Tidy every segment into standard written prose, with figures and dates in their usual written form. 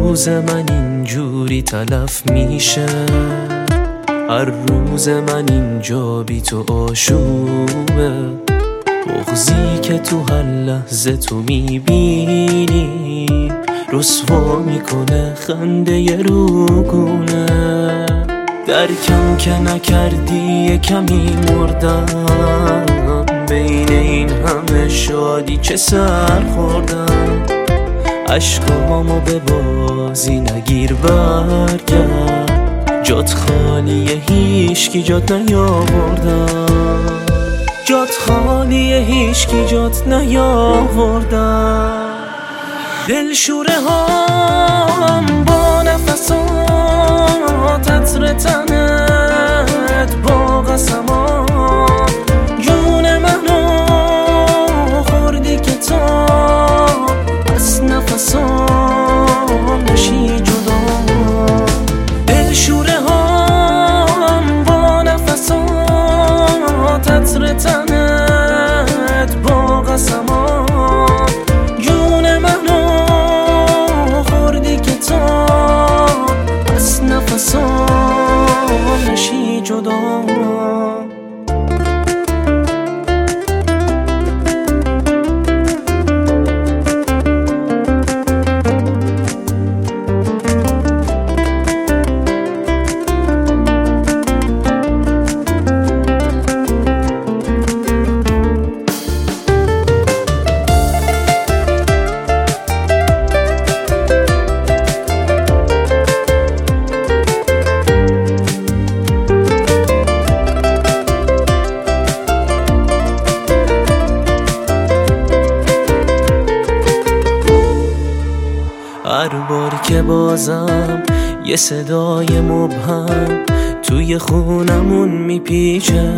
روز من اینجوری تلف میشه، هر روز من اینجا بی تو آشوبه. بغضی که تو هر لحظه تو میبینی رسوا میکنه خنده ی روگونه. درکم که نکردی یه کمی مردم، بین این همه شادی چه سر خوردم. عشقامو به بازی نگیر برگرد، جات خالیه هیچکی جات نیاوردم، جات خالیه هیچکی جات نیاوردم. دلشوره هم با نفسات عطر تنت با قسمات جون منو خوردی که تا از نفسام نشی جدا. دلشوره هم با نفسات عطر تنت با قسمات جون منو خوردی که تا از نفسام نشی جدا. هر بار که بازم یه صدای مبهم توی خونمون میپیچه،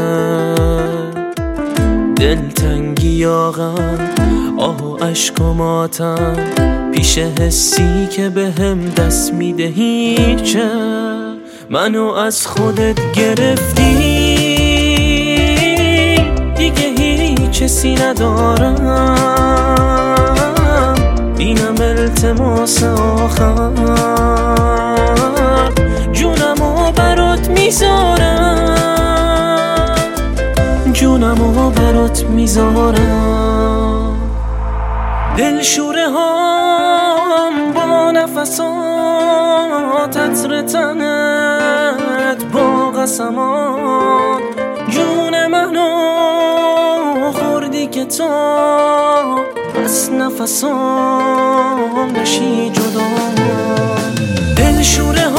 دلتنگی یا غم آه و عشق و ماتم پیش حسی که بهم دست میده هیچه. منو از خودت گرفتی دیگه هیچ حسی ندارم، اینم التماس آخر جونمو برات میذارم، جونمو برات میذارم. دلشوره هم با نفسات عطر تنت با قسمات جون منو خوردی که تا از نفسام نشی جدا. دلشوره